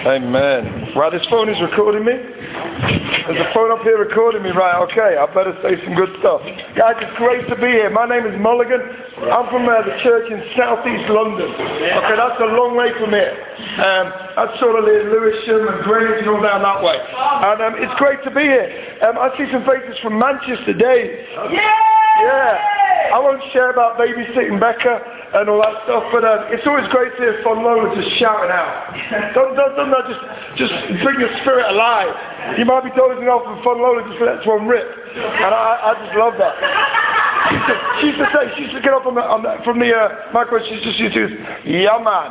Amen. Right, this phone is recording me. There's a phone up here recording me, right? Okay, I better say some good stuff. Guys, it's great to be here. My name is Mulligan. I'm from the church in southeast London. Okay, that's a long way from here. That's sort of Lewisham and Greenwich and all down that way. And it's great to be here. I see some faces from Manchester, Dave. Yeah. I won't share about babysitting Becca and all that stuff, but it's always great to hear Fon Lola just shouting out. Don't that just bring your spirit alive? You might be dozing off and Fon Lola just lets one rip, and I just love that. She used to get up from the microphone. She just used to, yeah man.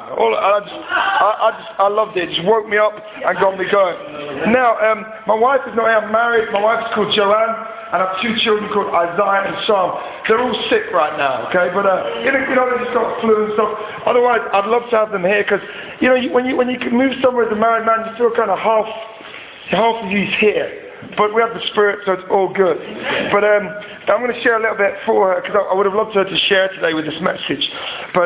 I loved it. It just woke me up and got me going. Now, my wife is not here. I'm married. My wife's called Joanne. And I have two children called Isaiah and Psalm. They're all sick right now, okay? But, they just got flu and stuff. Otherwise, I'd love to have them here because, when you can move somewhere as a married man, you feel kind of half of you's here. But we have the Spirit, so it's all good. But I'm going to share a little bit for her because I would have loved her to share today with this message. But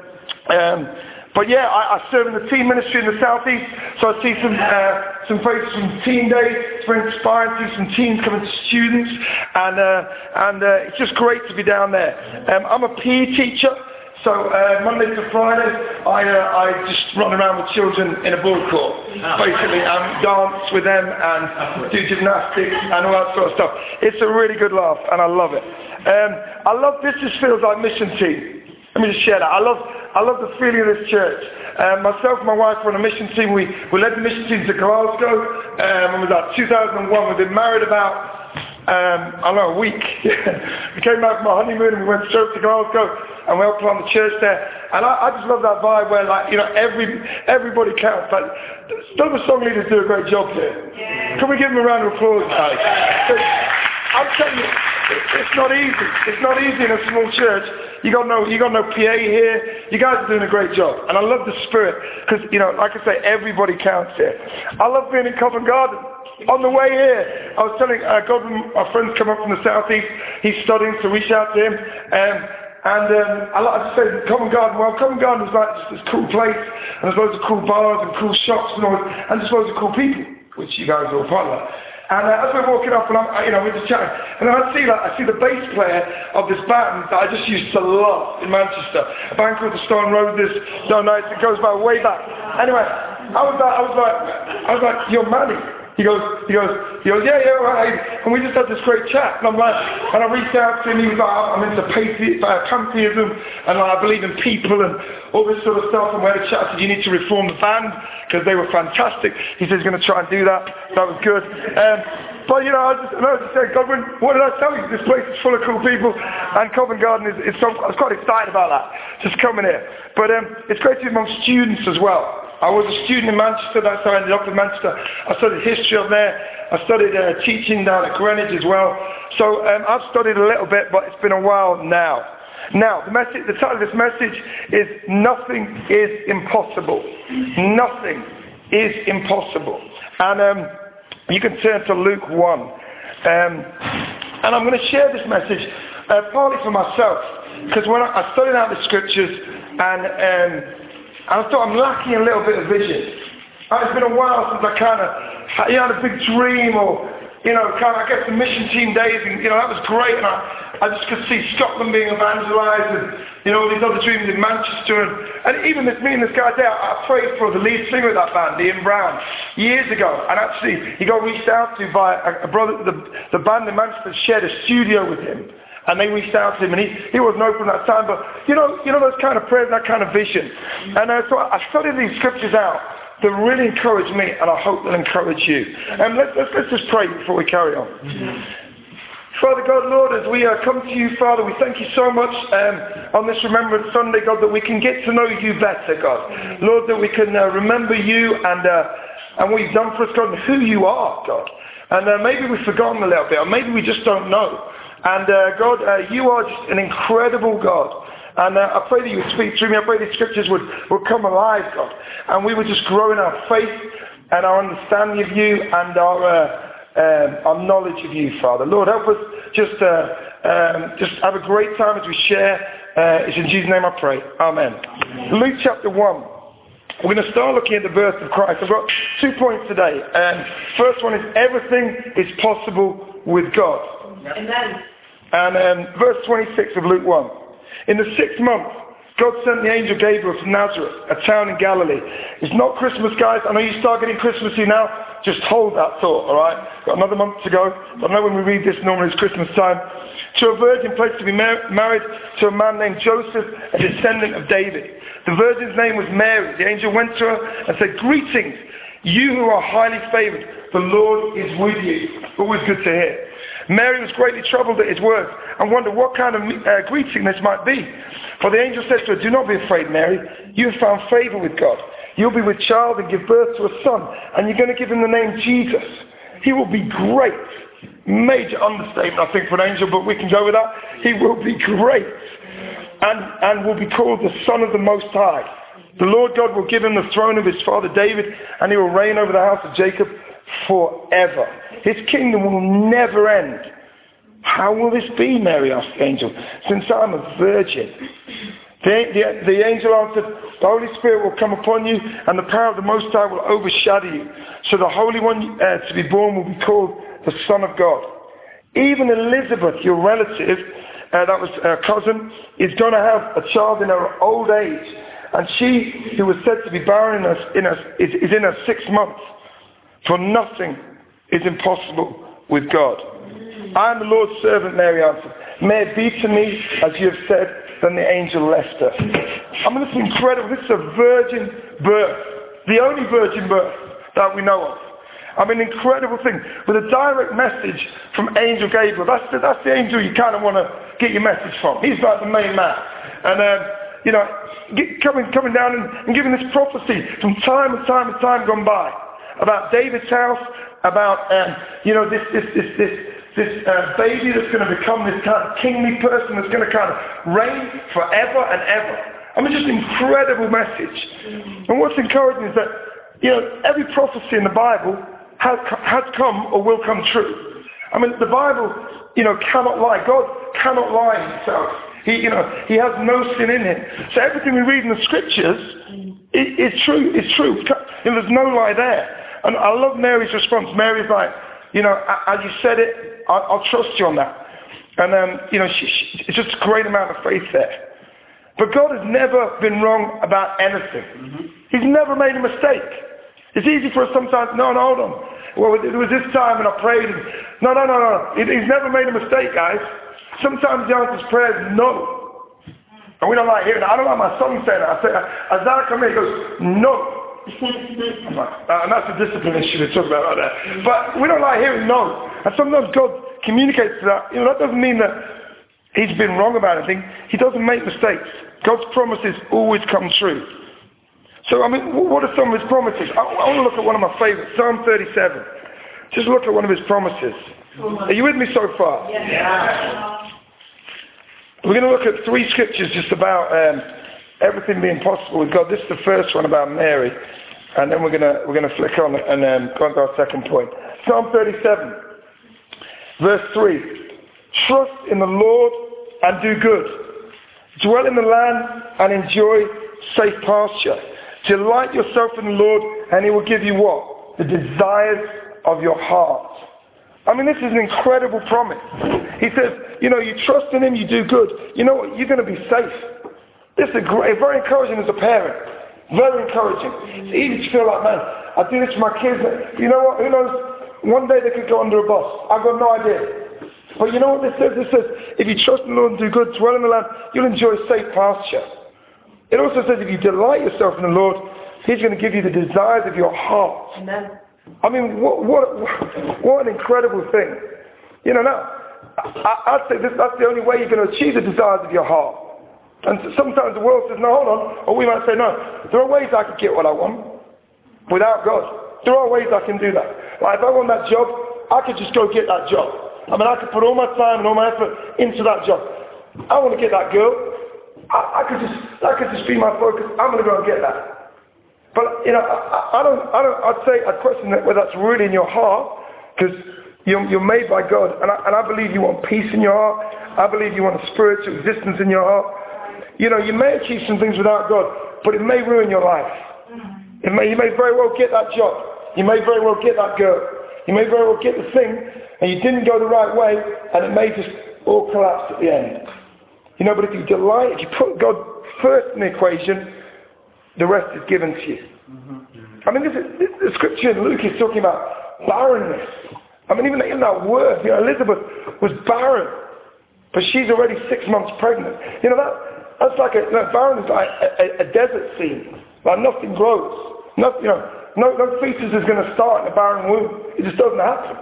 yeah, I serve in the teen ministry in the southeast, so I see some faces from Teen Day. It's very inspiring to see some teens coming to students, and it's just great to be down there. I'm a PE teacher, so Monday to Friday I just run around with children in a ball court, basically, and dance with them and do gymnastics and all that sort of stuff. It's a really good laugh, and I love it. I love this. Just feels like mission team. Let me just share that. I love the feeling of this church. Myself and my wife were on a mission team. We led the mission team to Glasgow. It was like 2001. We've been married about, a week. We came back from our honeymoon and we went straight to Glasgow and we helped plant the church there. And I just love that vibe where, everybody counts. Like, some of the song leaders do a great job here. Yeah. Can we give them a round of applause, guys? I'm telling you, it's not easy. It's not easy in a small church. You got no PA here. You guys are doing a great job. And I love the spirit because, like I say, everybody counts here. I love being in Covent Garden. On the way here, I was telling Godwin, our friend's come up from the southeast. He's studying, so reach out to him. I like to say Covent Garden. Well, Covent Garden is like just this cool place. And there's loads of cool bars and cool shops and just loads of cool people, which you guys are all part of. And as we're walking up, and we're just chatting, and I see the bass player of this band that I just used to love in Manchester, a band called the Stone Roses. Don't know, it goes back way back. Anyway, I was like, you're Manny. He goes, yeah, right. And we just had this great chat. And I reached out to him. He was like, I'm into pantheism, and I believe in people and all this sort of stuff. And we had a chat. I said, you need to reform the band because they were fantastic. He said he's going to try and do that. That was good. But I just said, Godwin, what did I tell you? This place is full of cool people, and Covent Garden is so. I was quite excited about that. Just coming here. But it's great to be among students as well. I was a student in Manchester, that's how I ended up in Manchester. I studied history up there. I studied teaching down at Greenwich as well. So I've studied a little bit, but it's been a while now. Now, the title of this message is Nothing is Impossible. Nothing is impossible. And you can turn to Luke 1. And I'm going to share this message partly for myself, because when I studied out the scriptures and I thought I'm lacking a little bit of vision. It's been a while since I kind of had a big dream or, I guess the mission team days and, that was great. And I just could see Scotland being evangelized and, all these other dreams in Manchester. And even me and this guy there, I prayed for the lead singer of that band, Ian Brown, years ago. And actually, he got reached out to by a brother, the band in Manchester shared a studio with him. And they reached out to him, and he wasn't open at that time. But you know those kind of prayers, that kind of vision. And so I studied these scriptures out that really encouraged me, and I hope they'll encourage you. And let's just pray before we carry on. Father God, Lord, as we come to you, Father, we thank you so much on this Remembrance Sunday, God, that we can get to know you better, God. Lord, that we can remember you and what you've done for us, God, and who you are, God. And maybe we've forgotten a little bit, or maybe we just don't know. And God, you are just an incredible God. And I pray that you would speak through me. I pray these scriptures would come alive, God. And we would just grow in our faith and our understanding of you and our knowledge of you, Father. Lord, help us just have a great time as we share. It's in Jesus' name I pray. Amen. Luke chapter 1. We're going to start looking at the birth of Christ. I've got 2 points today. First one is everything is possible with God. Amen. And verse 26 of Luke 1. In the 6th month, God sent the angel Gabriel from Nazareth, a town in Galilee. It's not Christmas, guys. I know you start getting Christmassy now. Just hold that thought, all right? Got another month to go. I know when we read this, normally it's Christmas time. To a virgin pledged to be married to a man named Joseph, a descendant of David. The virgin's name was Mary. The angel went to her and said, "Greetings, you who are highly favored. The Lord is with you." Always good to hear. Mary was greatly troubled at his words and wondered what kind of greeting this might be. For the angel said to her, "Do not be afraid, Mary. You have found favor with God. You'll be with child and give birth to a son, and you're going to give him the name Jesus. He will be great." Major understatement, I think, for an angel, but we can go with that. He will be great and will be called the Son of the Most High. The Lord God will give him the throne of his father David, and he will reign over the house of Jacob forever. His kingdom will never end. "How will this be?" Mary asked the angel, "since I'm a virgin." The angel answered, "The Holy Spirit will come upon you, and the power of the Most High will overshadow you. So the Holy One to be born will be called the Son of God. Even Elizabeth, your relative, that was her cousin, is going to have a child in her old age. And she, who was said to be barren, is in her 6th month. For nothing is impossible with God." "I am the Lord's servant," Mary answered. "May it be to me as you have said." Then the angel left her. I mean, this is incredible. This is a virgin birth. The only virgin birth that we know of. I mean, incredible thing. With a direct message from Angel Gabriel. That's the angel you kind of want to get your message from. He's like the main man. And, coming down and giving this prophecy from time and time and time gone by. About David's house, about, this baby that's going to become this kind of kingly person that's going to kind of reign forever and ever. I mean, just an incredible message. And what's encouraging is that, every prophecy in the Bible has come or will come true. I mean, the Bible, cannot lie. God cannot lie himself. He has no sin in him. So everything we read in the scriptures is true. It's true. There's no lie there. And I love Mary's response. Mary's like, as you said it, I'll trust you on that. And, it's just a great amount of faith there. But God has never been wrong about anything. Mm-hmm. He's never made a mistake. It's easy for us sometimes, no, hold on. Well, it was this time and I prayed. And, no. He's never made a mistake, guys. Sometimes the answer to prayer is no. And we don't like hearing that. I don't like my son saying that. I say, Isaiah come here, he goes, no. I'm like, and that's a discipline issue to talk about right there. But we don't like hearing no. And sometimes God communicates that. That doesn't mean that he's been wrong about anything. He doesn't make mistakes. God's promises always come true. So, I mean, what are some of his promises? I want to look at one of my favorites, Psalm 37. Just look at one of his promises. Are you with me so far? Yeah. We're going to look at 3 scriptures just about everything being possible with God. This is the first one about Mary, and then we're going to flick on and go on to our second point. Psalm 37, verse 3. "Trust in the Lord and do good. Dwell in the land and enjoy safe pasture. Delight yourself in the Lord, and he will give you what? The desires of your heart." I mean, this is an incredible promise. He says, you trust in him, you do good. You know what? You're going to be safe. This is very encouraging as a parent. Very encouraging. It's easy to feel like, man, I do this for my kids. You know what? Who knows? One day they could go under a bus. I've got no idea. But you know what this says? It says, if you trust in the Lord and do good, dwell in the land, you'll enjoy safe pasture. It also says if you delight yourself in the Lord, he's going to give you the desires of your heart. Amen. I mean, what an incredible thing. Now, I'd say that's the only way you're going to achieve the desires of your heart. And sometimes the world says, no, hold on. Or we might say, no, there are ways I could get what I want without God. There are ways I can do that. Like if I want that job, I could just go get that job. I mean, I could put all my time and all my effort into that job. I want to get that girl. I could just be my focus. I'm going to go and get that. But, I'd question that whether that's really in your heart, because you're made by God, and I believe you want peace in your heart. I believe you want a spiritual existence in your heart. You may achieve some things without God, but it may ruin your life. You may very well get that job. You may very well get that girl. You may very well get the thing, and you didn't go the right way, and it may just all collapse at the end. You know, but if you delight, if you put God first in the equation, the rest is given to you. I mean, the scripture in Luke is talking about barrenness. I mean, even in that word, you know, Elizabeth was barren, but she's already 6 months pregnant. You know, that's like barren is like a desert scene. Like nothing grows. No fetus is going to start in a barren womb. It just doesn't happen.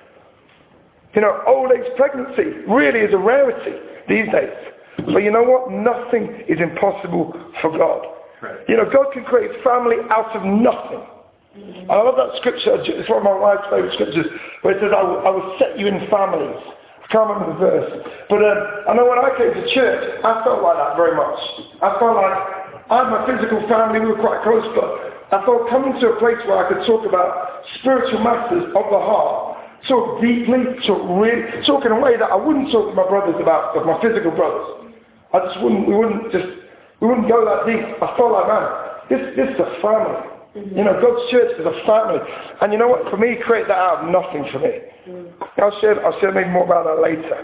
You know, old age pregnancy really is a rarity these days. But you know what? Nothing is impossible for God. Right. You know, God can create family out of nothing. I love that scripture. It's one of my wife's favourite scriptures, where it says, I will set you in families. I can't remember the verse. But I know when I came to church, I felt like that very much. I felt like I had my physical family, we were quite close, but I felt coming to a place where I could talk about spiritual matters of the heart, talk deeply, talk in a way that I wouldn't talk to my brothers about, with my physical brothers. We wouldn't go that deep. I felt like, man, this is a family. You know, God's church is a family. And you know what? For me, create that out of nothing for me. I'll share maybe more about that later.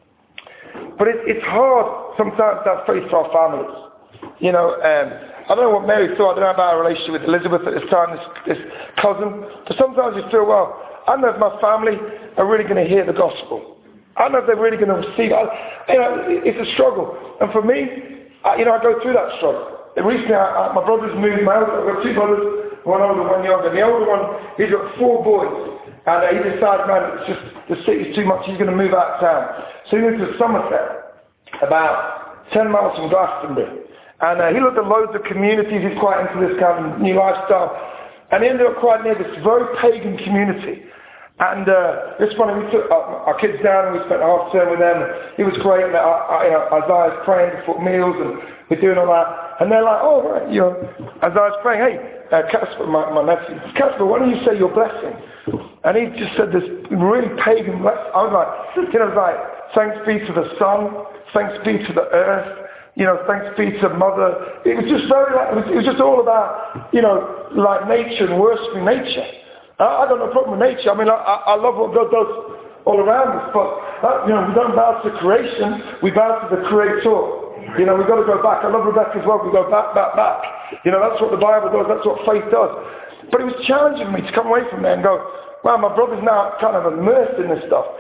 But it's hard sometimes to have faith for our families. You know, I don't know what Mary thought. I don't know about her relationship with Elizabeth at this time, this cousin. But sometimes you feel, well, I don't know if my family are really going to hear the gospel. I don't know if they're really going to receive it. You know, it's a struggle. And for me, I go through that struggle. Recently, my brother's moved. I've got two brothers, one older, one younger. The older one, he's got 4 boys. And he decided, man, it's just, the city's too much. He's going to move out of town. So he moved to Somerset, about 10 miles from Glastonbury. And he looked at loads of communities. He's quite into this kind of new lifestyle. And he ended up quite near this very pagan community. And it's funny, we took our kids down and we spent half term with them. It was great. And Isaiah's praying before meals and we're doing all that. And they're like, oh, right, you know, Isaiah's praying, hey, Casper, my nephew, Casper, why don't you say your blessing? And he just said this really pagan blessing. I was like, you know, thanks be to the sun, thanks be to the earth, you know, thanks be to mother. It was just very it was just all about, you know, like nature and worshipping nature. I got no problem with nature. I mean, I love what God does all around us, but, you know, we don't bow to creation, we bow to the Creator. You know, we've got to go back. I love Rebecca as well. We go back. You know, that's what the Bible does. That's what faith does. But it was challenging me to come away from there and go, wow, my brother's now kind of immersed in this stuff.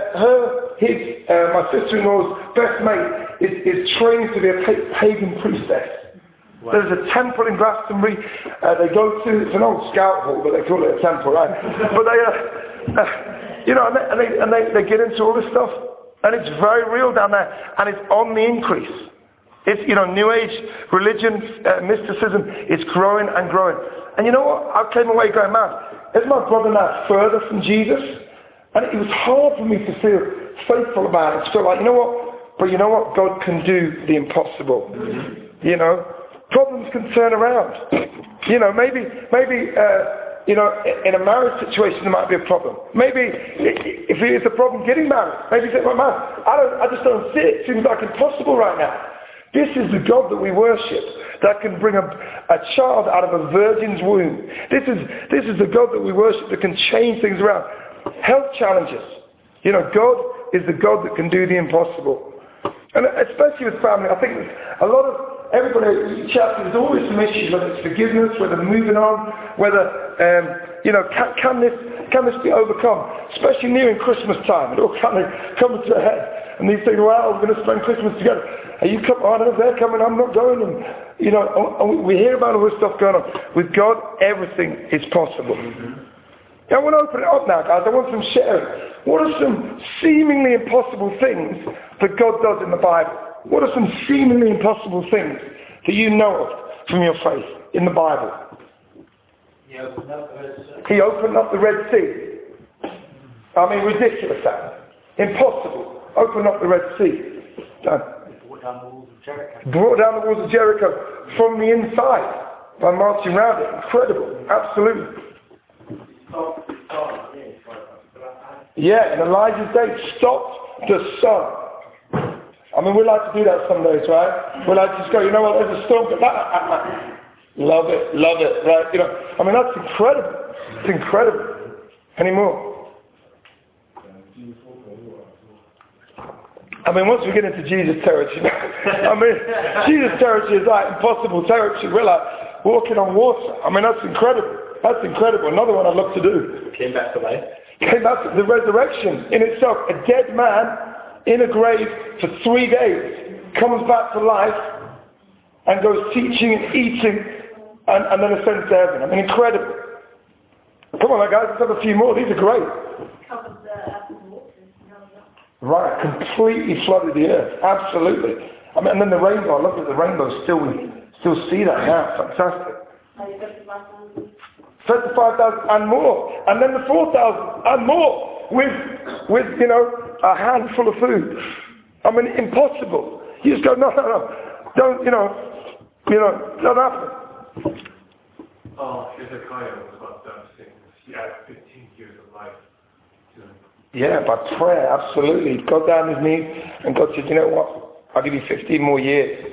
My sister-in-law's best mate is trained to be a pagan priestess. Wow. There's a temple in Glastonbury they go to. It's an old scout hall, but they call it a temple, right? But they, you know, and they get into all this stuff, and it's very real down there, and it's on the increase. It's, you know, New Age religion, mysticism, it's growing and growing. And you know what? I came away going, man, is my brother now further from Jesus? And it was hard for me to feel faithful about it. To feel like, you know what? But you know what? God can do the impossible. Mm-hmm. You know? Problems can turn around. You know, maybe, you know, in a marriage situation there might be a problem. Maybe if it's a problem getting married, maybe you say, well, man, I just don't see it. It seems like impossible right now. This is the God that we worship, that can bring a child out of a virgin's womb. This is the God that we worship that can change things around. Health challenges. You know, God is the God that can do the impossible. And especially with family, I think a lot of everybody chapter, there's always some issues, whether it's forgiveness, whether moving on, whether, you know, can this be overcome? Especially nearing Christmas time, it all kind of comes to a head. And these things, well, we're going to spend Christmas together. Are you coming? Oh, no, they're coming, I'm not going. And, you know, and we hear about all this stuff going on. With God, everything is possible. Mm-hmm. I want to open it up now, guys. I want some sharing. What are some seemingly impossible things that God does in the Bible? What are some seemingly impossible things that you know of from your faith in the Bible? He opened up the Red Sea. He opened up the Red Sea. I mean, ridiculous that. Impossible. Open up the Red Sea. Done. Brought down the walls of Jericho. Brought down the walls of Jericho from the inside by marching around it. Incredible. Absolutely. Yeah, in Elijah's day, stopped the sun. I mean, we like to do that some days, right? We like to just go, you know what, there's a storm. Love it, right? I mean, that's incredible. It's incredible. Any more? I mean, once we get into Jesus territory, I mean, Jesus territory is like impossible territory. We're like walking on water. I mean, that's incredible. That's incredible. Another one I'd love to do. Came back to life. Came back to the resurrection in itself. A dead man in a grave for 3 days comes back to life and goes teaching and eating and then ascends to heaven. I mean, incredible. Come on, guys, let's have a few more. These are great. Right, completely flooded the earth. Absolutely. I mean, and then the rainbow. I love that the rainbow still see that now. Fantastic. 35,000 and more. And then the 4,000 and more with a handful of food. I mean, impossible. You just go, no. Don't, don't happen. Hezekiah was about done sickness. He had 15 years of life to him. Yeah, by prayer, absolutely. He got down on his knees and God said, you know what? I'll give you 15 more years.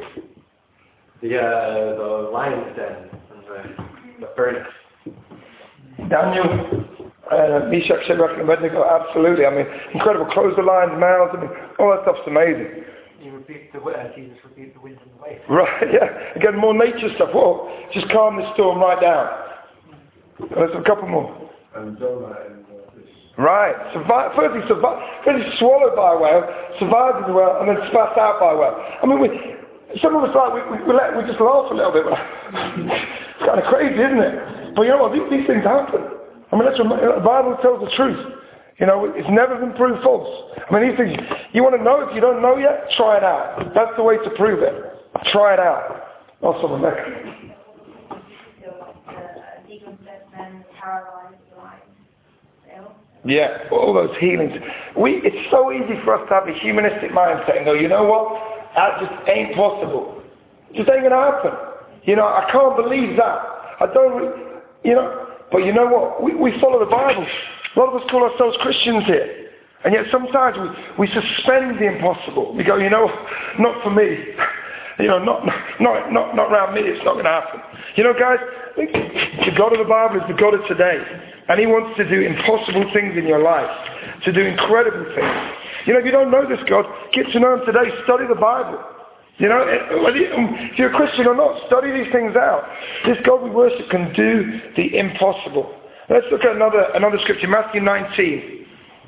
The lion's den and the furnace. Daniel, Meshach, Shadrach, and Abednego, absolutely. I mean, incredible. Close the lion's mouths. I mean, all that stuff's amazing. Jesus rebuked the wind and the waves. Right, yeah. Again, more nature stuff. Whoa, just calm the storm right down. There's a couple more. And Jonah and fish. Right. Firstly, swallowed by a whale, survived as a whale, and then spat out by a whale. I mean, some of us we just laugh a little bit. It's kind of crazy, isn't it? But you know what? These things happen. I mean, the Bible tells the truth. It's never been proved false. I mean, these things, you want to know, if you don't know yet, try it out. That's the way to prove it. Try it out. Also, Rebecca. Yeah, all those healings. It's so easy for us to have a humanistic mindset and go, you know what? That just ain't possible. It just ain't going to happen. I can't believe that. I don't, but you know what? We follow the Bible. A lot of us call ourselves Christians here. And yet sometimes we suspend the impossible. We go, not for me. Not around me, it's not going to happen. Guys, the God of the Bible is the God of today. And He wants to do impossible things in your life. To do incredible things. If you don't know this God, get to know Him today. Study the Bible. Whether if you're a Christian or not, study these things out. This God we worship can do the impossible. Let's look at another scripture, Matthew 19.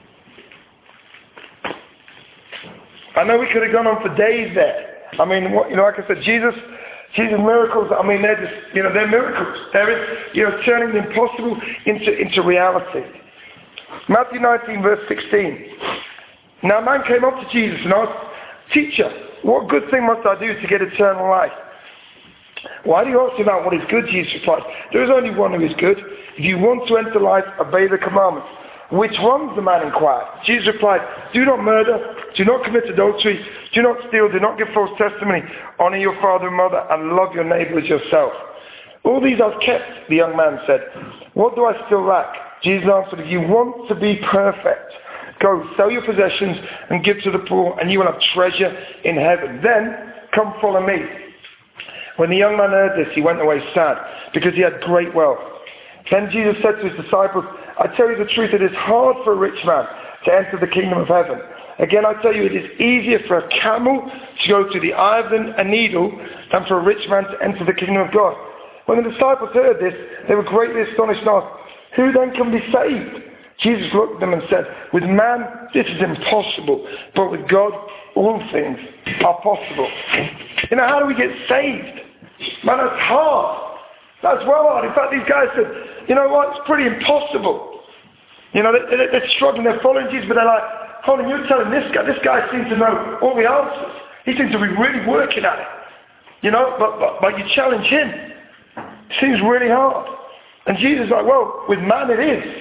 I know we could have gone on for days there. I mean, like I said, Jesus' miracles, I mean, they're just, they're miracles. They're, turning the impossible into reality. Matthew 19, verse 16. Now a man came up to Jesus and asked, Teacher, what good thing must I do to get eternal life? Why do you ask about what is good? Jesus replied, there is only one who is good. If you want to enter life, obey the commandments. Which ones? The man inquired. Jesus replied, do not murder, do not commit adultery, do not steal, do not give false testimony, honor your father and mother, and love your neighbor as yourself. All these I've kept, the young man said. What do I still lack? Jesus answered, if you want to be perfect, go sell your possessions and give to the poor, and you will have treasure in heaven. Then come follow me. When the young man heard this, he went away sad, because he had great wealth. Then Jesus said to his disciples, I tell you the truth, it is hard for a rich man to enter the kingdom of heaven. Again, I tell you, it is easier for a camel to go through the eye of a needle than for a rich man to enter the kingdom of God. When the disciples heard this, they were greatly astonished and asked, who then can be saved? Jesus looked at them and said, with man, this is impossible, but with God, all things are possible. How do we get saved? Man, that's hard. That's well hard. In fact, these guys said, you know what, it's pretty impossible. They're struggling, they're following Jesus, but they're like, hold on, you're telling this guy seems to know all the answers. He seems to be really working at it. But you challenge him. It seems really hard. And Jesus is like, well, with man it is.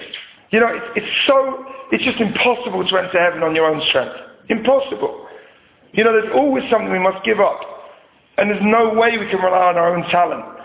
It's just impossible to enter heaven on your own strength. Impossible. There's always something we must give up. And there's no way we can rely on our own talent.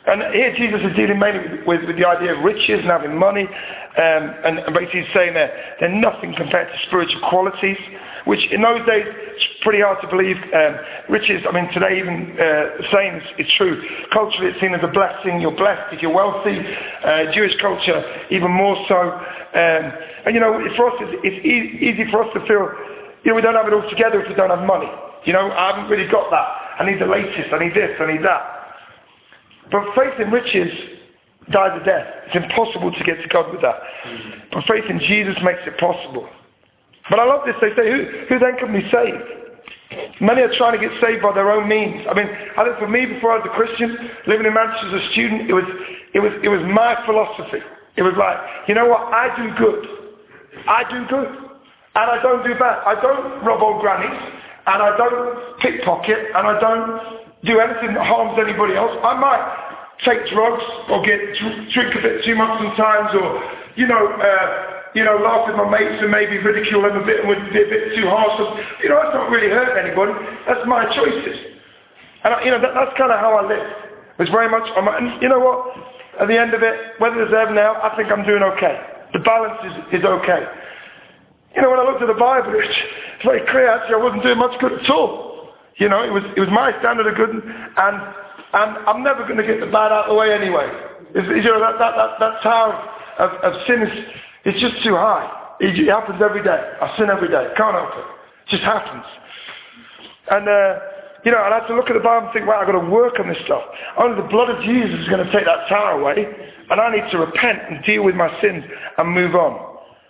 And here Jesus is dealing mainly with the idea of riches and having money, and basically saying that they're nothing compared to spiritual qualities, which in those days it's pretty hard to believe. Riches, I mean today even saying it's true. Culturally it's seen as a blessing. You're blessed if you're wealthy. Jewish culture even more so. And for us it's easy for us to feel, we don't have it all together if we don't have money. I haven't really got that. I need the latest. I need this. I need that. But faith in riches dies a death. It's impossible to get to God with that. But faith in Jesus makes it possible. But I love this. They say, who then can be saved? Many are trying to get saved by their own means. I think for me, before I was a Christian, living in Manchester as a student, it was my philosophy. It was like, you know what? I do good. I do good. And I don't do bad. I don't rob old grannies. And I don't pickpocket. And I don't do anything that harms anybody else. I might take drugs or drink a bit too much sometimes, or laugh with my mates and maybe ridicule them a bit and would be a bit too harsh. That's not really hurt anybody. That's my choices. And that's kind of how I live. It's very much. And you know what? At the end of it, whether there's heaven now, I think I'm doing okay. The balance is okay. When I looked at the Bible, it's very clear. Actually, I wasn't doing much good at all. It was my standard of good, and I'm never going to get the bad out of the way anyway. That tower of sin is just too high. It happens every day. I sin every day. Can't help it. It just happens. And I had to look at the Bible and think, wow, I've got to work on this stuff. Only the blood of Jesus is going to take that tower away, and I need to repent and deal with my sins and move on.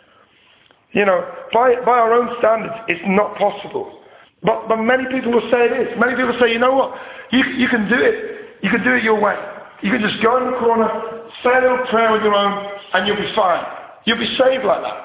By our own standards, it's not possible. But many people will say it is. Many people say, you know what? You can do it. You can do it your way. You can just go in the corner, say a little prayer on your own, and you'll be fine. You'll be saved like that.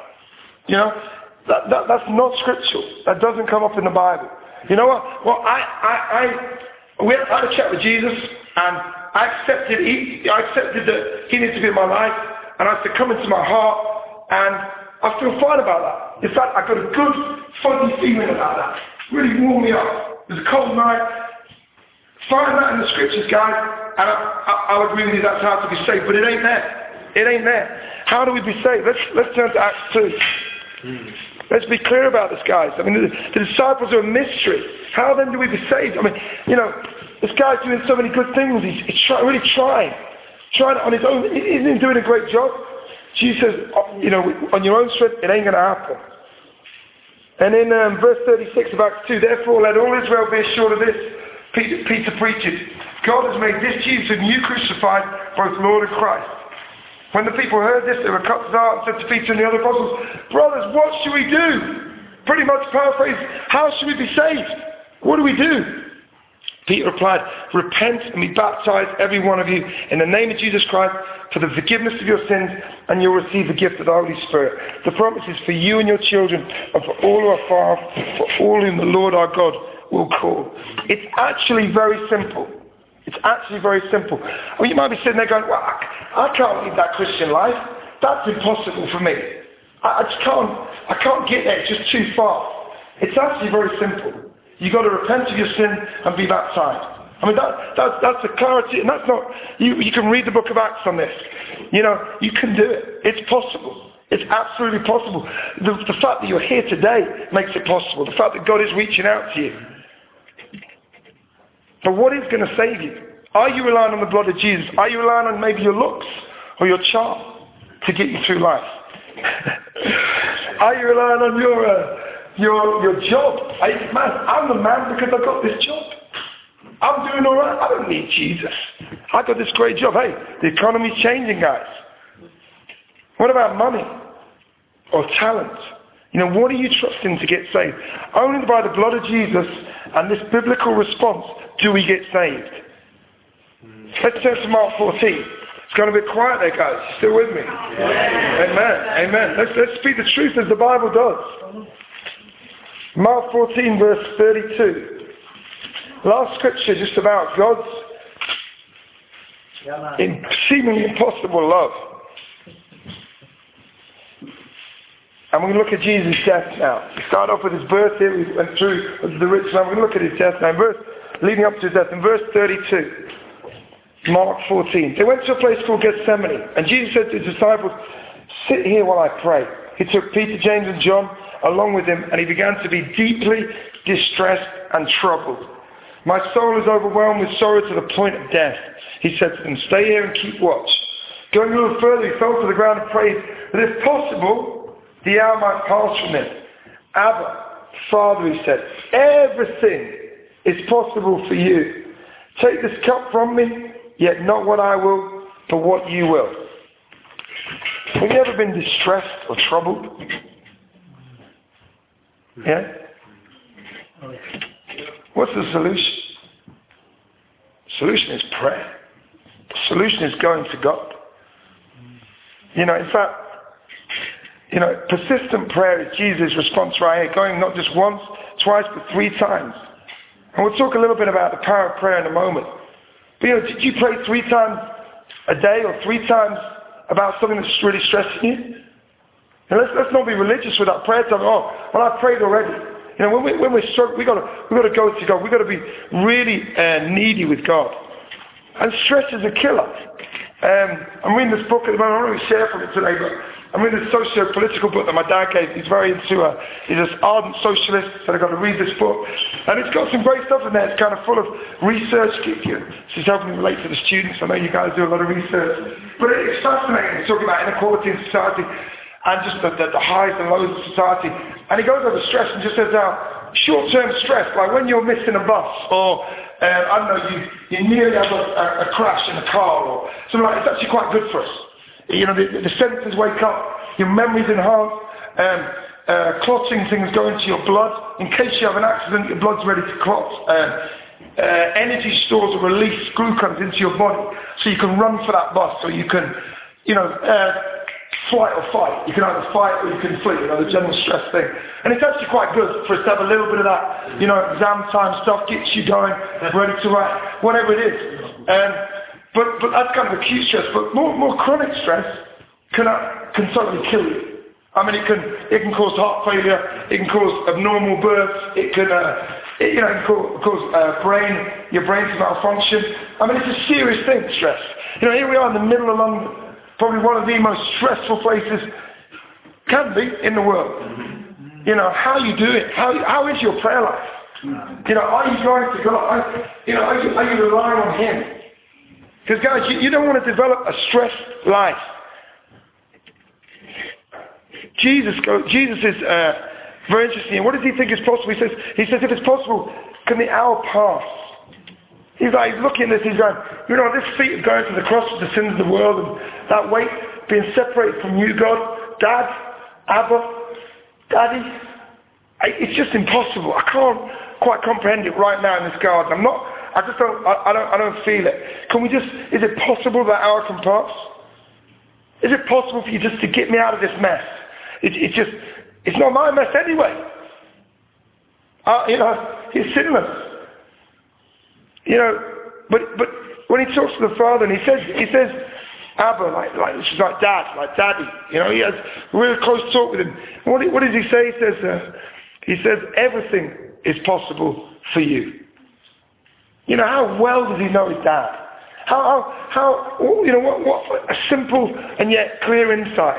That's not scriptural. That doesn't come up in the Bible. You know what? Well, I had a chat with Jesus, and I accepted that he needs to be in my life, and I said, come into my heart, and I feel fine about that. In fact, I got a good, fuzzy feeling about that. Really warmed me up. It was a cold night. Find that in the scriptures, guys, and I'll agree with you that's how to be saved, but it ain't there. It ain't there. How do we be saved? Let's turn to Acts 2. Let's be clear about this, guys. The disciples are a mystery. How then do we be saved? This guy's doing so many good things. He's really trying it on his own. Isn't he doing a great job? Jesus says, on your own strength, it ain't going to happen. And in verse 36 of Acts 2, therefore let all Israel be assured of this. Peter preaches, God has made this Jesus whom you crucified both Lord and Christ. When the people heard this, they were cut to the heart and said to Peter and the other apostles, brothers, what should we do? Pretty much paraphrase, how should we be saved? What do we do? Peter replied, repent and be baptized, every one of you, in the name of Jesus Christ, for the forgiveness of your sins, and you'll receive the gift of the Holy Spirit. The promise is for you and your children, and for all who are far off, for all whom the Lord our God will call. It's actually very simple. It's actually very simple. You might be sitting there going, well, I can't lead that Christian life. That's impossible for me. I can't get there. It's just too far. It's actually very simple. You've got to repent of your sin and be baptized. That's the clarity, and that's not, you can read the book of Acts on this. You can do it. It's possible. It's absolutely possible. The fact that you're here today makes it possible. The fact that God is reaching out to you. But what is going to save you? Are you relying on the blood of Jesus? Are you relying on maybe your looks or your charm to get you through life? Are you relying on your job? I'm the man because I've got this job. I'm doing all right. I don't need Jesus. I got this great job. Hey, the economy's changing, guys. What about money or talent? What are you trusting to get saved? Only by the blood of Jesus and this biblical response do we get saved. Let's turn to Mark 14. It's gone a bit quiet there, guys. You still with me? Yeah. Amen. Amen. Let's speak the truth as the Bible does. Mark 14, verse 32. Last scripture just about God's seemingly impossible love. And we're going to look at Jesus' death now. We start off with his birth here. We went through the rich man. We're going to look at his death now. Leading up to his death. In verse 32. Mark 14. They went to a place called Gethsemane, and Jesus said to his disciples, sit here while I pray. He took Peter, James and John along with him, and he began to be deeply distressed and troubled. My soul is overwhelmed with sorrow to the point of death. He said to them, stay here and keep watch. Going a little further, he fell to the ground and prayed that if possible, the hour might pass from him. Abba, Father, he said, everything is possible for you. Take this cup from me, yet not what I will, but what you will. Have you ever been distressed or troubled? Yeah? What's the solution? The solution is prayer. The solution is going to God. In fact, persistent prayer is Jesus' response right here, going not just once, twice, but 3 times. And we'll talk a little bit about the power of prayer in a moment. But did you pray 3 times a day or 3 times about something that's really stressing you? And let's not be religious with our prayer time. Oh, well, I prayed already. When we're struggling, we've got to go to God. We've got to be really needy with God. And stress is a killer. I'm reading this book at the moment. I don't really share from it today, but I'm reading this socio-political book that my dad gave. He's very into he's an ardent socialist, so I've got to read this book. And it's got some great stuff in there. It's kind of full of research. This is helping me relate to the students. I know you guys do a lot of research. But it's fascinating. He's talking about inequality in society and just the highs and lows of society. And he goes over stress and just says short-term stress, like when you're missing a bus or, I don't know, you nearly have a crash in a car or something like that. It's actually quite good for us. The senses wake up, your memory's enhanced, clotting things go into your blood. In case you have an accident, your blood's ready to clot. Energy stores are released, glucose into your body, so you can run for that bus, or you can, flight or fight. You can either fight or you can flee, the general stress thing. And it's actually quite good for us to have a little bit of that, exam time stuff, gets you going, ready to write, whatever it is. But that's kind of acute stress. But more chronic stress can totally kill you. I mean, it can cause heart failure. It can cause abnormal births. It can cause your brain to malfunction. I mean, it's a serious thing, stress. Here we are in the middle of London, probably one of the most stressful places can be in the world. How are you doing? How is your prayer life? Are you going to God? Are you relying on Him? Because guys, you don't want to develop a stressed life. Jesus is very interesting. What does He think is possible? He says, if it's possible, can the hour pass? He's like looking at this, he's going, this feat of going to the cross for the sins of the world and that weight being separated from you, God, Dad, Abba, Daddy, it's just impossible. I can't quite comprehend it right now in this garden. I don't feel it. Is it possible that hour can pass? Is it possible for you just to get me out of this mess? It's not my mess anyway. He's sinless. But when he talks to the Father and he says, Abba, like Dad, like Daddy. He has a real close talk with him. And what does he say? He says, everything is possible for you. How well does he know his dad? What a simple and yet clear insight.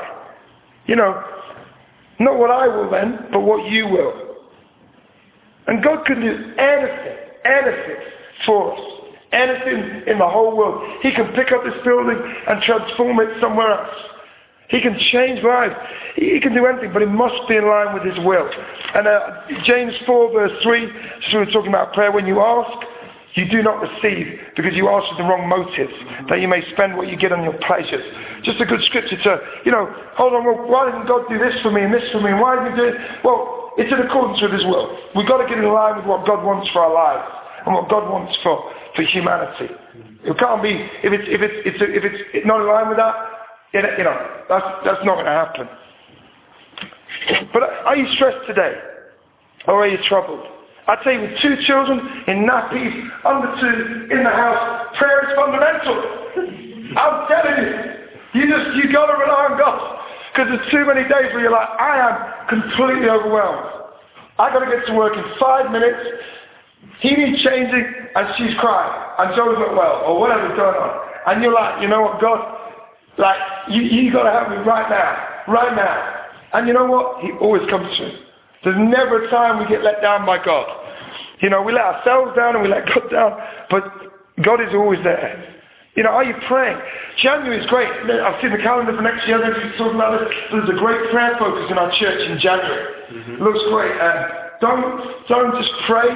Not what I will then, but what you will. And God can do anything for us. Anything in the whole world. He can pick up this building and transform it somewhere else. He can change lives. He can do anything, but it must be in line with His will. And James 4 verse 3, so we're talking about prayer. When you ask, you do not receive because you ask with the wrong motives, that you may spend what you get on your pleasures. Just a good scripture to, hold on, well, why didn't God do this for me and this for me? And why didn't He do it? Well, it's in accordance with His will. We've got to get in line with what God wants for our lives and what God wants for humanity. It can't be, if it's not in line with that, that's not going to happen. But are you stressed today? Or are you troubled? I tell you, with 2 children in nappies, under 2 in the house, prayer is fundamental. I'm telling you, you got to rely on God. Because there's too many days where you're like, I am completely overwhelmed. I got to get to work in 5 minutes. He needs changing and she's crying and Joe's not well or whatever's going on. And you're like, you know what, God, like, you got to help me right now. And you know what? He always comes through. There's never a time we get let down by God. You know, we let ourselves down and we let God down, but God is always there. You know, are you praying? January is great. I've seen the calendar for next year. They're talking about this. There's a great prayer focus in our church in January. It looks great. Don't just pray.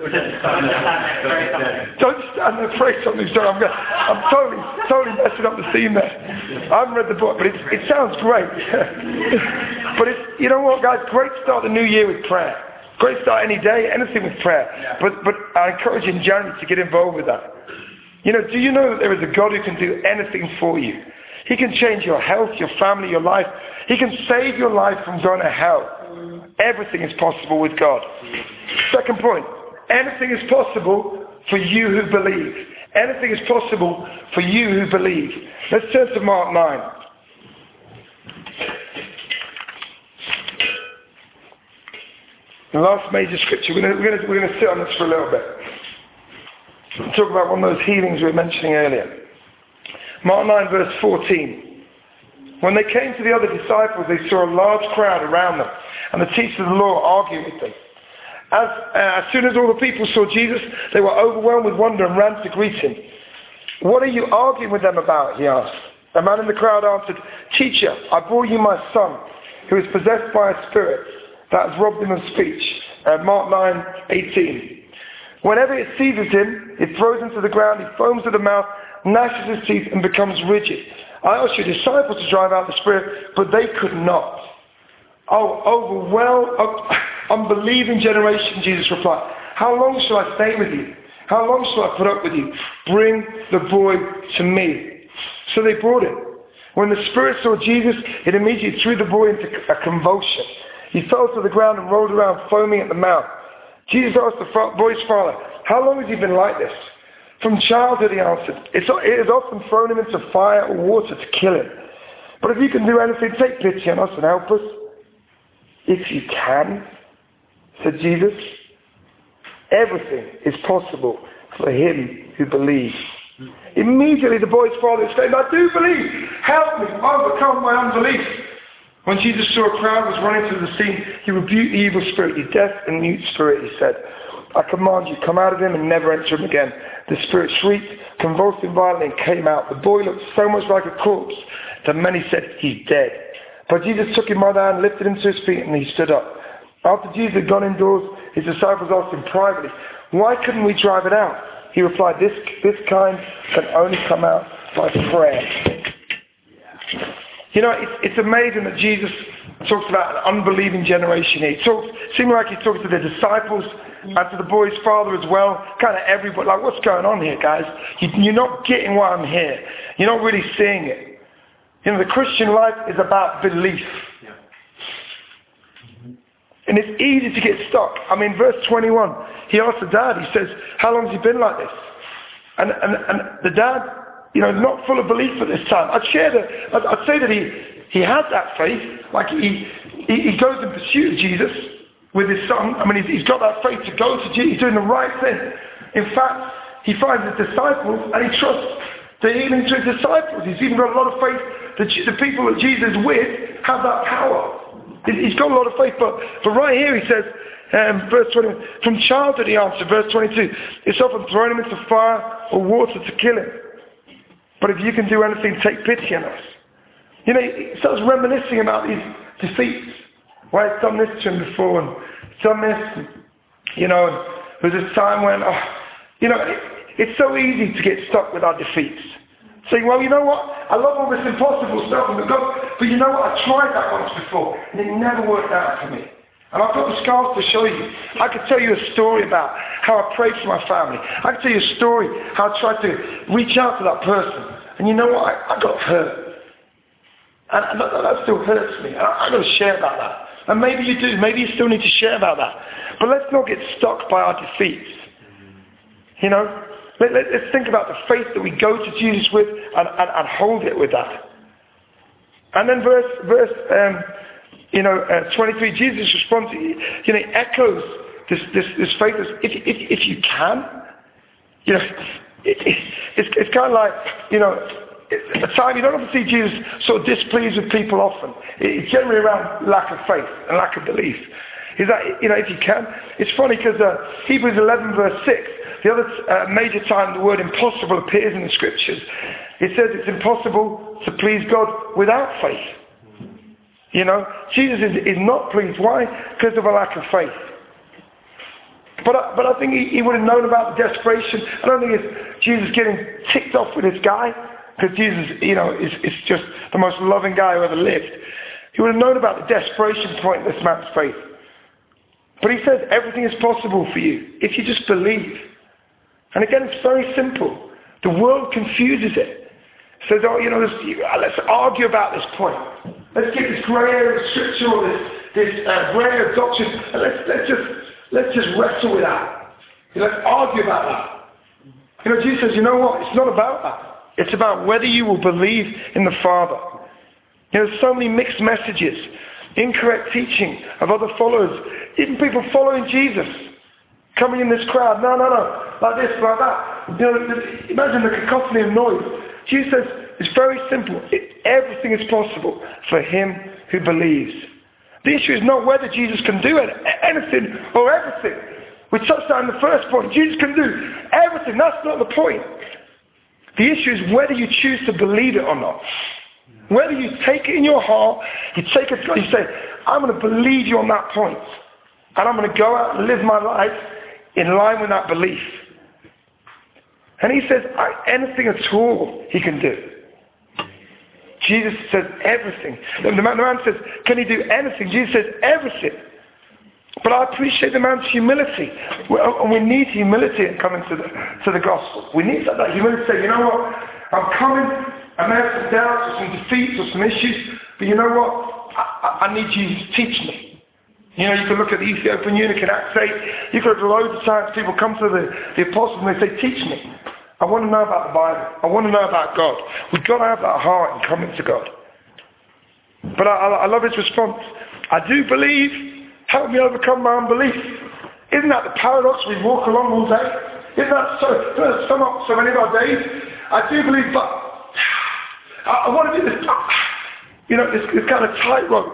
Don't stand there and pray something's done. I'm totally messing up the theme there. I haven't read the book, but it sounds great. But you know what, guys? Great to start the new year with prayer. Great to start any day, anything with prayer. But I encourage you in January to get involved with that. You know, do you know that there is a God who can do anything for you? He can change your health, your family, your life. He can save your life from going to hell. Everything is possible with God. Second point. Anything is possible for you who believe. Anything is possible for you who believe. Let's turn to Mark 9. The last major scripture. We're going to sit on this for a little bit. Talk about one of those healings we were mentioning earlier. Mark 9 verse 14. When they came to the other disciples, they saw a large crowd around them, and the teachers of the law arguing with them. As soon as all the people saw Jesus, they were overwhelmed with wonder and ran to greet him. What are you arguing with them about? He asked. A man in the crowd answered, Teacher, I brought you my son, who is possessed by a spirit that has robbed him of speech. Mark 9:18. Whenever it seizes him, it throws him to the ground, he foams at the mouth, gnashes his teeth and becomes rigid. I asked your disciples to drive out the spirit, but they could not. Oh, overwhelmed, unbelieving generation, Jesus replied. How long shall I stay with you? How long shall I put up with you? Bring the boy to me. So they brought him. When the spirit saw Jesus, it immediately threw the boy into a convulsion. He fell to the ground and rolled around, foaming at the mouth. Jesus asked the boy's father, how long has he been like this? From childhood, he answered. It has often thrown him into fire or water to kill him. But if you can do anything, take pity on us and help us. If you can, said Jesus, everything is possible for him who believes. Immediately the boy's father exclaimed, I do believe. Help me overcome my unbelief. When Jesus saw a crowd was running to the scene, he rebuked the evil spirit. You deaf and mute spirit, he said. I command you, come out of him and never enter him again. The spirit shrieked, convulsed him violently and came out. The boy looked so much like a corpse that many said, he's dead. But Jesus took him by the hand, lifted him to his feet, and he stood up. After Jesus had gone indoors, his disciples asked him privately, why couldn't we drive it out? He replied, this kind can only come out by prayer. You know, it's amazing that Jesus talks about an unbelieving generation here. It seemed like he talked to the disciples and to the boy's father as well. Kind of everybody, like, what's going on here, guys? You're not getting why I'm here. You're not really seeing it. You know, the Christian life is about belief. And it's easy to get stuck. I mean, verse 21, he asked the dad, he says, how long has he been like this? And the dad, you know, not full of belief at this time. I'd say that he had that faith. Like he goes in pursuit of Jesus with his son. I mean, he's got that faith to go to Jesus. He's doing the right thing. In fact, he finds his disciples and he trusts the healing to his disciples. He's even got a lot of faith that the people that Jesus is with have that power. He's got a lot of faith. But right here he says, verse 20, from childhood he answered, verse 22, it's often thrown him into fire or water to kill him. But if you can do anything, take pity on us. You know, he starts reminiscing about these defeats. Why he's done this to him before and done this. And, you know, and there's this time when, you know, it's so easy to get stuck with our defeats. Saying, well, you know what? I love all this impossible stuff, but you know what? I tried that once before, and it never worked out for me. And I've got the scars to show you. I could tell you a story about how I prayed for my family. I could tell you a story how I tried to reach out to that person. And you know what? I got hurt. And that still hurts me. And I've got to share about that. And maybe you do. Maybe you still need to share about that. But let's not get stuck by our defeats. You know? Let's think about the faith that we go to Jesus with and hold it with that. And then verse 23, Jesus' response, you know, echoes this faith is, if you can, you know, it's kind of like, you know, at a time you don't often see Jesus sort of displeased with people often. It's generally around lack of faith and lack of belief. Is that, you know, if you can. It's funny because Hebrews 11 verse 6, the other major time the word impossible appears in the scriptures, it says it's impossible to please God without faith. You know, Jesus is not pleased. Why? Because of a lack of faith. But I think he would have known about the desperation. I don't think it's Jesus getting ticked off with this guy, because Jesus, you know, is just the most loving guy who ever lived. He would have known about the desperation point in this man's faith. But he says everything is possible for you if you just believe. And again, it's very simple. The world confuses it. It says, oh, you know, let's argue about this point. Let's get this grey area of scripture or this grey area of doctrine, and let's just wrestle with that. Let's argue about that. You know, Jesus says, you know what? It's not about that. It's about whether you will believe in the Father. You know, there's so many mixed messages, incorrect teaching of other followers, even people following Jesus, coming in this crowd, no, like this, like that. You know, imagine the cacophony of noise. Jesus says, it's very simple. Everything is possible for him who believes. The issue is not whether Jesus can do anything or everything. We touched on the first point. Jesus can do everything. That's not the point. The issue is whether you choose to believe it or not. Whether you take it in your heart, you take it, you say, I'm going to believe you on that point. And I'm going to go out and live my life in line with that belief. And he says, anything at all he can do. Jesus says everything. The man says, can he do anything? Jesus says everything. But I appreciate the man's humility. And we need humility in coming to the gospel. We need that humility to say, you know what? I'm coming. I may have some doubts or some defeats or some issues. But you know what? I need Jesus to teach me. You know, you can look at the Ethiopian eunuch in Acts 8. You could have loads of times people come to the apostles and they say, teach me. I want to know about the Bible. I want to know about God. We've got to have that heart in coming to God. But I love his response. I do believe. Help me overcome my unbelief. Isn't that the paradox we walk along all day? Isn't that so many of our days? I do believe, but I want to do this. You know, this kind of tightrope.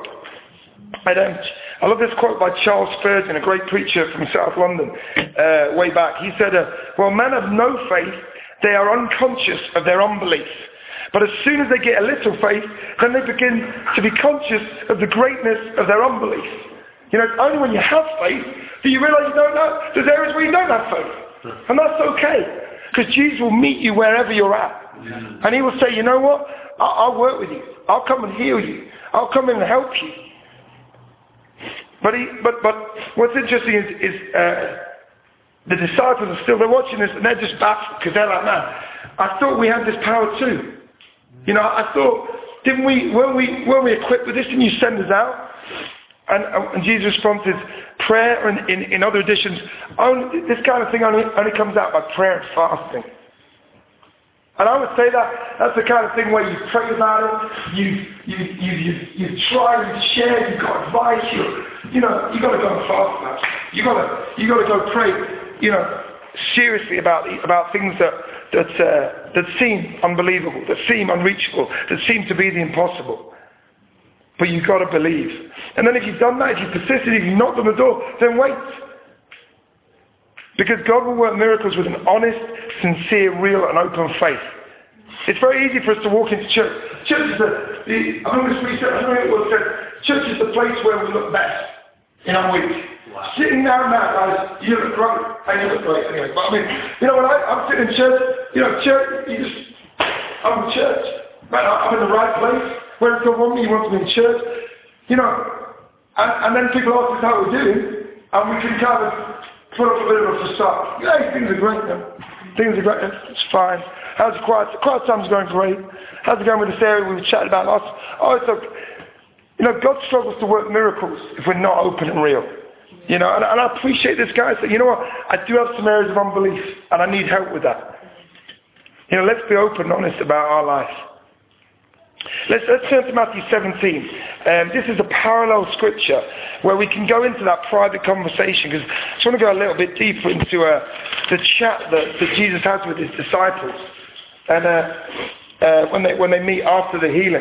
I love this quote by Charles Spurgeon, a great preacher from South London, way back. He said, well, men have no faith. They are unconscious of their unbelief. But as soon as they get a little faith, then they begin to be conscious of the greatness of their unbelief. You know, it's only when you have faith that you realise you don't know. There's areas where you don't have faith. And that's okay. Because Jesus will meet you wherever you're at. And he will say, you know what? I'll work with you. I'll come and heal you. I'll come in and help you. But what's interesting is the disciples are still, they're watching this and they're just baffled because they're like, man, I thought we had this power too. You know, I thought, weren't we equipped with this? Didn't you send us out? And Jesus' response is prayer, and in other editions, this kind of thing only comes out by prayer and fasting. And I would say that's the kind of thing where you pray about it, you try, you share, you've got advice, you got to go and fast about it. You got to go pray, you know, seriously about things that seem unbelievable, that seem unreachable, that seem to be the impossible. But you've got to believe. And then if you've done that, if you've persisted, if you've knocked on the door, then wait. Because God will work miracles with an honest, sincere, real and open faith. It's very easy for us to walk into church. Church is church is the place where we look best in our week. Wow. Sitting down now, guys, you look great. And you look great anyway. But I mean, you know, when I'm sitting in church, you know, church, I'm in church. Man, I'm in the right place. When God wants me, he wants me in church. You know, and then people ask us how we're doing, and we can kind of put up a bit of a facade. Yeah, things are great now. Things are great. It's fine. How's the quiet time's going great? How's it going with this area we were chatting about last? Oh, it's okay. You know, God struggles to work miracles if we're not open and real. You know, and I appreciate this guy saying, you know what, I do have some areas of unbelief, and I need help with that. You know, let's be open and honest about our life. Let's turn to Matthew 17. This is a parallel scripture where we can go into that private conversation, because I just want to go a little bit deeper into the chat that Jesus has with his disciples, and when they meet after the healing.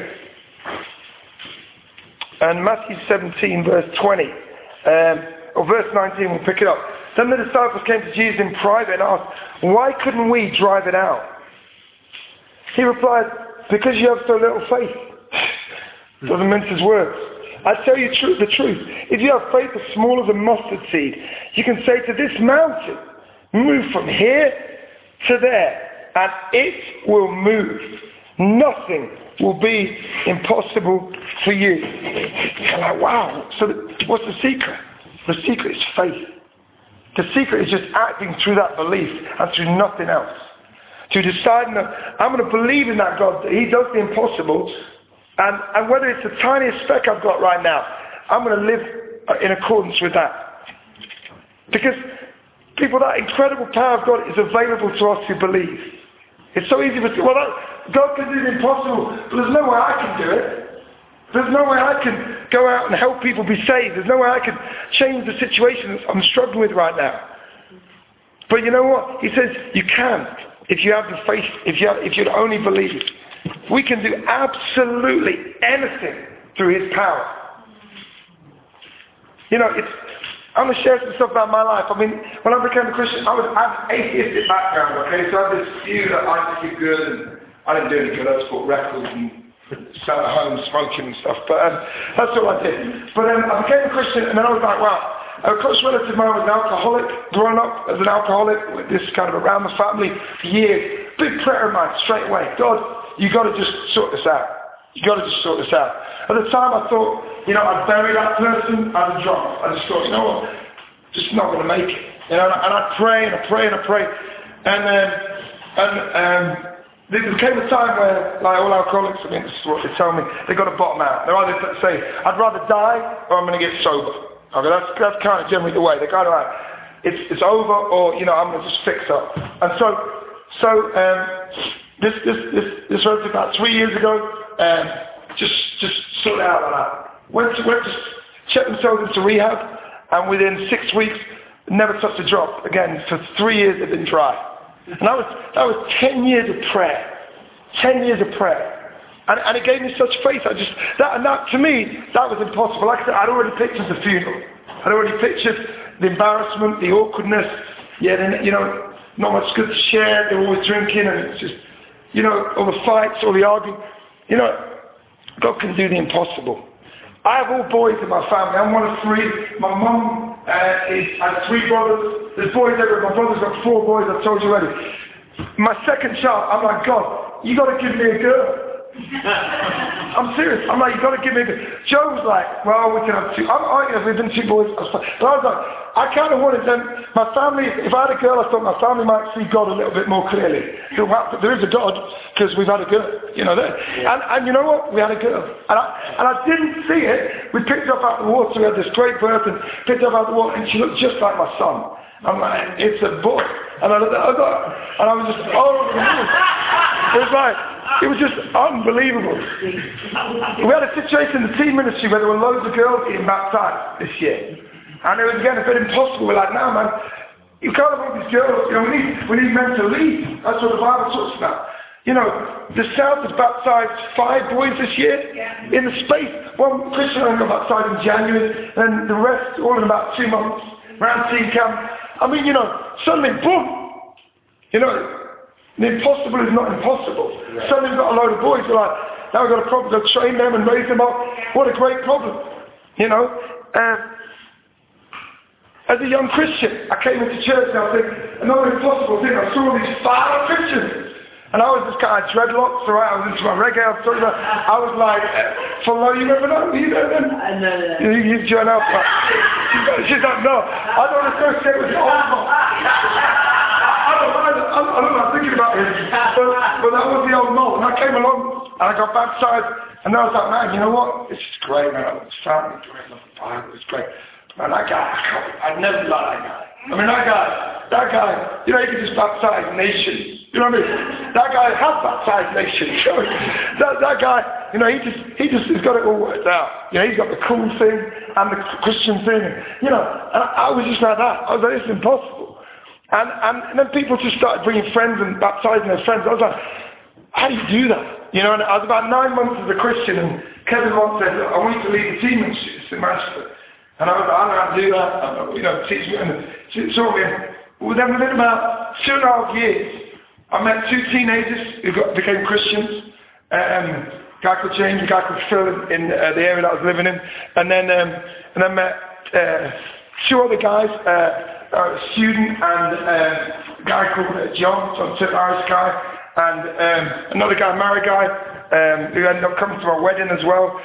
And Matthew 17 verse 20, or verse 19, we'll pick it up. Then the disciples came to Jesus in private and asked, "Why couldn't we drive it out?" He replied, "Because you have so little faith." Doesn't mince his words. I tell you the truth. If you have faith as small as a mustard seed, you can say to this mountain, "Move from here to there," and it will move. Nothing will be impossible for you. You're like, wow. So what's the secret? The secret is faith. The secret is just acting through that belief and through nothing else. To deciding that I'm going to believe in that God, that he does the impossible, and whether it's the tiniest speck I've got right now, I'm going to live in accordance with that. Because, people, that incredible power of God is available to us who believe. It's so easy to say, well, God can do the impossible, but there's no way I can do it. There's no way I can go out and help people be saved. There's no way I can change the situation I'm struggling with right now. But you know what? He says you can, if you have the faith, if you'd only believe. We can do absolutely anything through his power. You know, I'm going to share some stuff about my life. I mean, when I became a Christian, I had an atheistic background, okay? So I had this view that I could do good, and I didn't do any good. I just bought records and sat at home smoking and stuff. But that's all I did. But I became a Christian, and then I was like, wow. A close relative of mine was an alcoholic, growing up as an alcoholic, with this kind of around the family for years. Big prayer of mine, straight away. God, you got to just sort this out. You got to just sort this out. At the time I thought, I'd bury that person, I'd drop. I just thought, you know what, just not going to make it. And I'd pray and I'd pray and I'd pray. And there came a time where, like all alcoholics, I mean, this is what they tell me, they've got to bottom out. They're either say, I'd rather die or I'm going to get sober. Okay, that's kind of generally the way. They're kind of like, it's over or, I'm going to just fix up. And so this relative about 3 years ago, just sorted out like that. Went to check themselves into rehab, and within 6 weeks, never touched a drop. Again, for 3 years they've been dry. And that was 10 years of prayer. 10 years of prayer. And it gave me such faith. That to me, that was impossible. Like I said, I'd already pictured the funeral. I'd already pictured the embarrassment, the awkwardness. Not much good to share. They were always drinking, and it's just, all the fights, all the arguing. God can do the impossible. I have all boys in my family. I'm one of three. My mum has 3 brothers. There's boys everywhere. My brother's got 4 boys, I've told you already. My second child, I'm like, God, you got to give me a girl. I'm serious. I'm like, you got to give me a girl. Joe was like, well, we can have 2. We've been 2 boys. But I was like, I kind of wanted them. My family, if I had a girl, I thought my family might see God a little bit more clearly. There is a God, because we've had a girl, there. Yeah. And you know what? We had a girl. And I didn't see it. We picked her up out of the water. We had this great birth and picked her up out of the water, and she looked just like my son. I'm like, it's a boy. And I was just, it was just unbelievable. We had a situation in the teen ministry where there were loads of girls getting baptized this year. And it was, again, a bit impossible. We're like, no, man, you can't have all these girls. We need men to lead. That's what the Bible talks about. The South has baptized 5 boys this year. Yeah. In the space, one Christian only got baptized in January, and the rest all in about 2 months, around teen camp. I mean, suddenly, boom! The impossible is not impossible. Right. Suddenly we've got a load of boys who are like, now we've got a problem, to train them and raise them up. What a great problem. As a young Christian, I came into church and I was thinking, another impossible thing, I saw these 5 Christians. And I was this guy, dreadlocks, right? I was into my reggae, I was like, follow, you never know, you know them? No. You join up. She's like, no, I don't associate with the old man. I'm not thinking about him. But that was the old mole. And I came along and I got baptized. And I was like, man, you know what? This is great, man. I love the family, I love the Bible, it's great. Man, that guy, I'd never lie that guy. I mean, that guy, you can just baptize nations. You know what I mean? That guy has baptized nations. that guy, you know, he just has got it all worked out. You know, he's got the cool thing and the Christian thing. You know, and I was just like that. I was like, it's impossible. And then people just started bringing friends and baptizing their friends. I was like, how do you do that? You know, and I was about 9 months as a Christian, and Kevin once said, I want you to lead the team in Manchester. And I was like, I don't know how to do that. You know, teach me. And so then within about 2.5 years, I met 2 teenagers who became Christians. A guy called James, a guy called Phil in the area that I was living in. And then I met 2 other guys, a student and a guy called John, an Irish guy, and another guy, a married guy, who ended up coming to my wedding as well.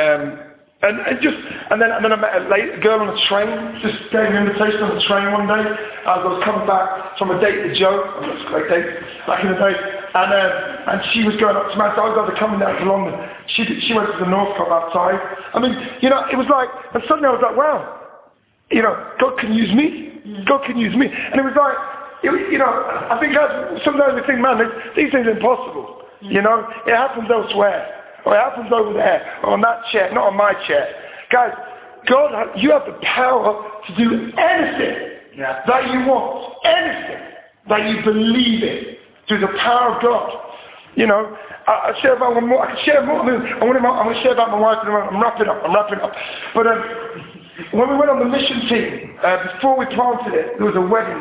And then I met a girl on a train, just gave me an invitation on the train one day as I was coming back from a date with Joe. That's a great date back in the day. And she was going up to Manchester. I was either coming down to London. She went to the North Club outside. I mean, you know, it was like, and suddenly I was like, wow, you know, God can use me. God can use me. And it was like, you know, I think sometimes we think, man, these things are impossible. You know, it happens elsewhere. Or it happens over there, or on that chair, not on my chair. Guys, God, you have the power to do anything that you want, anything that you believe in, through the power of God. You know, I share about one more. I can share more. I'm going to share about my wife. I'm wrapping up. But when we went on the mission team, before we planted it, there was a wedding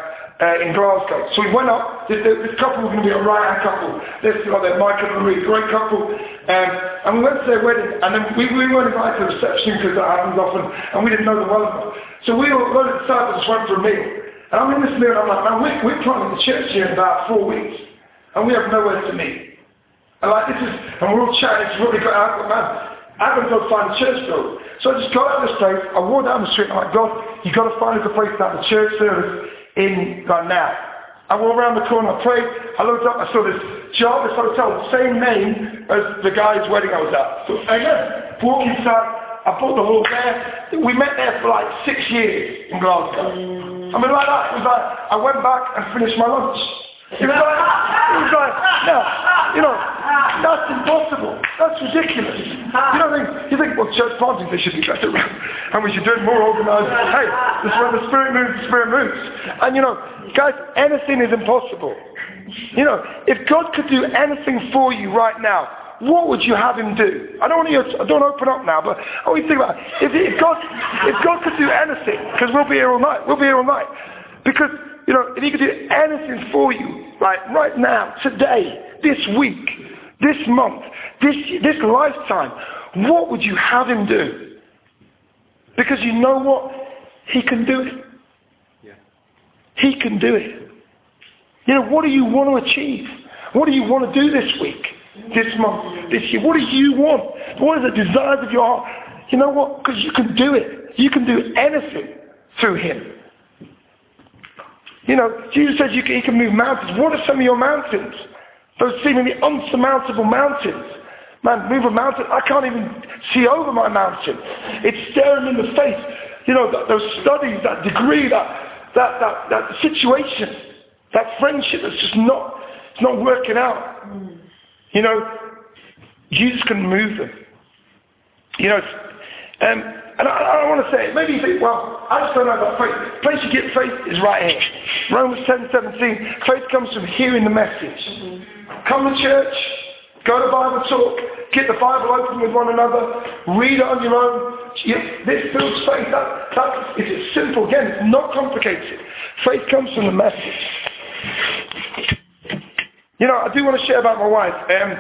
in Glasgow. So we went up, this couple was going to be a right-hand couple. This got there, Michael and Marie, great couple. And we went to their wedding, and then we weren't invited to the reception because that happens often, and we didn't know them well enough. So we all got inside and just went for a meal. And I'm in this meal, and I'm like, man, we're planting the church here in about 4 weeks, and we have nowhere to meet. And like, and we're all chatting, it's really got out, but man, I haven't got to find a church build. So I just got out of this place, I walked down the street, and I'm like, God, you've got to find us a place to have a church service in right now. I walked around the corner, I prayed, I looked up, I saw this Jarvis Hotel, the same name as the guy's wedding I was at. So again, walk inside, I bought the hall there. We met there for like 6 years in Glasgow. I mean, like that, it was like, I went back and finished my lunch. It was like, no, you know, that's impossible. That's ridiculous. You know what I mean? You think, well, church planting, they should be better around. And we should do it more organised. Hey, this is where the Spirit moves, And you know, guys, anything is impossible. You know, if God could do anything for you right now, what would you have him do? I don't open up now, but I want you to think about it. If God could do anything, because we'll be here all night. Because, you know, if he could do anything for you, right now, today, this week, this month, this lifetime, what would you have him do? Because you know what? He can do it. Yeah. He can do it. You know, what do you want to achieve? What do you want to do this week, this month, this year? What do you want? What are the desires of your heart? You know what? Because you can do it. You can do anything through him. You know, Jesus says he can move mountains. What are some of your mountains? Those seemingly unsurmountable mountains. Man, move a mountain. I can't even see over my mountain. It's staring in the face. You know, those studies, that degree, that situation, that friendship that's just not working out. You know, Jesus can move them. You know, and I don't want to say it. Maybe you think, well, I just don't know about faith. The place you get faith is right here. Romans 10:17. Faith comes from hearing the message. Come to church, go to Bible talk, get the Bible open with one another, read it on your own. This builds faith. It's simple. Again, it's not complicated. Faith comes from the message. You know, I do want to share about my wife.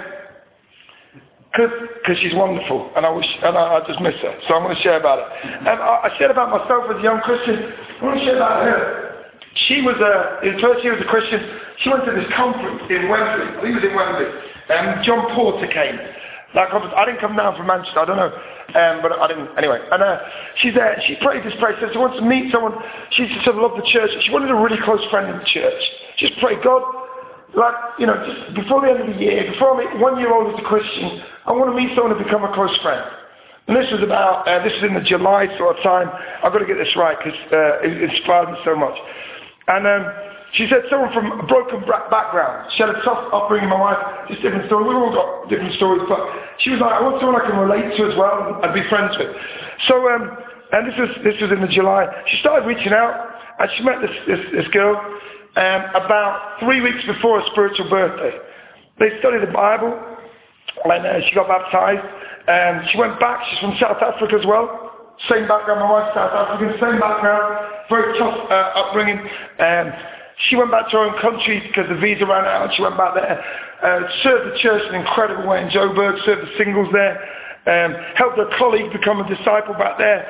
Because she's wonderful, and I just miss her. So I'm going to share about it. I shared about myself as a young Christian. I want to share about her. She was in the first year as a Christian. She went to this conference in Wembley. I think it was in Wembley. John Porter came. I didn't come down from Manchester. I don't know, but I didn't. Anyway, and she's there. She prayed this prayer. Says she wants to meet someone. She sort of loved the church. She wanted a really close friend in the church. Just pray, God. Like, you know, just before the end of the year, before I meet 1 year old as a Christian, I want to meet someone to become a close friend. And this was in the July sort of time. I've got to get this right because it inspired me so much. And She said someone from a broken background. She had a tough upbringing, my wife, just different stories. We've all got different stories, but she was like, I want someone I can relate to as well and be friends with. So, and this was in the July. She started reaching out, and she met this girl about 3 weeks before her spiritual birthday. They studied the Bible, and she got baptized. She went back. She's from South Africa as well. Same background, my wife's South African, same background, very tough upbringing. She went back to her own country because the visa ran out, and she went back there, served the church in an incredible way in Joburg, served the singles there, helped her colleague become a disciple back there.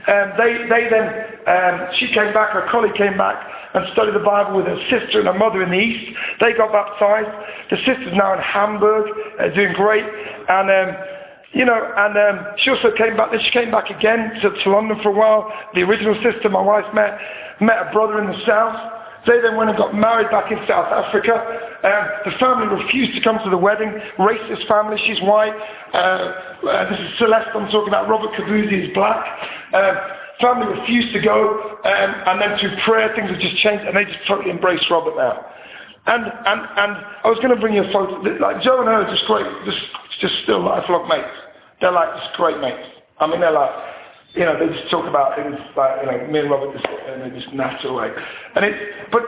She came back, her colleague came back and studied the Bible with her sister and her mother in the East. They got baptized. The sister's now in Hamburg, doing great. And she also came back. She came back again to London for a while. The original sister, my wife, met a brother in the south. They then went and got married back in South Africa. The family refused to come to the wedding. Racist family. She's white. This is Celeste I'm talking about. Robert Kabuzi is black. Family refused to go. And then through prayer, things have just changed, and they just totally embraced Robert now. And I was going to bring you a photo. Like Joe and her are just great. Just still lifelong mates. They're like just great mates. I mean, they're like, they just talk about things like, me and Robert just in this natural way. But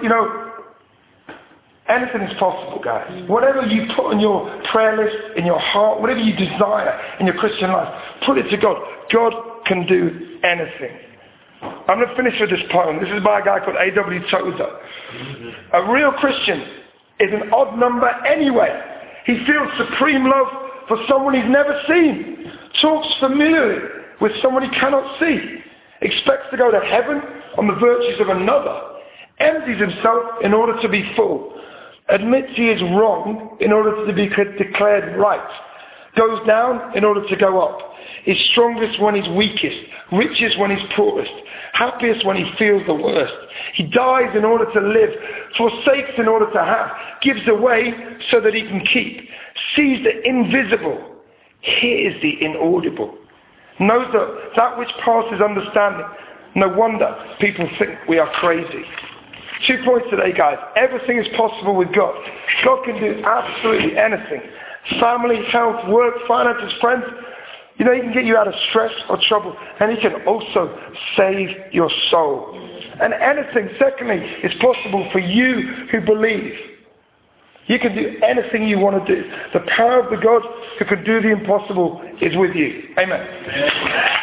anything is possible, guys. Whatever you put on your prayer list, in your heart, whatever you desire in your Christian life, put it to God. God can do anything. I'm going to finish with this poem. This is by a guy called A.W. Tozer. A real Christian is an odd number anyway. He feels supreme love for someone he's never seen. Talks familiarly with someone he cannot see. Expects to go to heaven on the virtues of another. Empties himself in order to be full. Admits he is wrong in order to be declared right. Goes down in order to go up. Is strongest when he's weakest. Richest when he's poorest. Happiest when he feels the worst. He dies in order to live. Forsakes in order to have. Gives away so that he can keep. Sees the invisible. Hears the inaudible. Knows that which passes understanding. No wonder people think we are crazy. 2 points today, guys. Everything is possible with God. God can do absolutely anything. Family, health, work, finances, friends. He can get you out of stress or trouble. And he can also save your soul. And anything, secondly, is possible for you who believe. You can do anything you want to do. The power of the God who can do the impossible is with you. Amen.